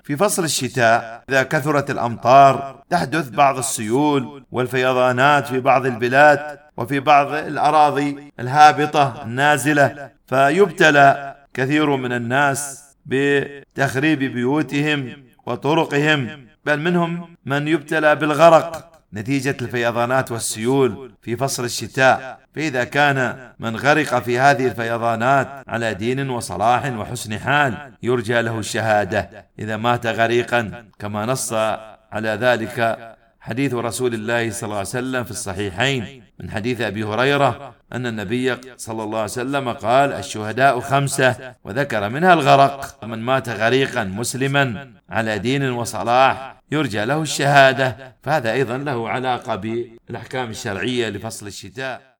في فصل الشتاء إذا كثرت الأمطار تحدث بعض السيول والفيضانات في بعض البلاد وفي بعض الأراضي الهابطة النازلة، فيبتلى كثير من الناس بتخريب بيوتهم وطرقهم، بل منهم من يبتلى بالغرق نتيجة الفيضانات والسيول في فصل الشتاء. فإذا كان من غرق في هذه الفيضانات على دين وصلاح وحسن حال يرجى له الشهادة إذا مات غريقا، كما نص على ذلك حديث رسول الله صلى الله عليه وسلم في الصحيحين من حديث أبي هريرة أن النبي صلى الله عليه وسلم قال: الشهداء 5، وذكر منها الغرق. من مات غريقا مسلما على دين وصلاح يرجى له الشهادة. فهذا أيضا له علاقة بالأحكام الشرعية لفصل الشتاء.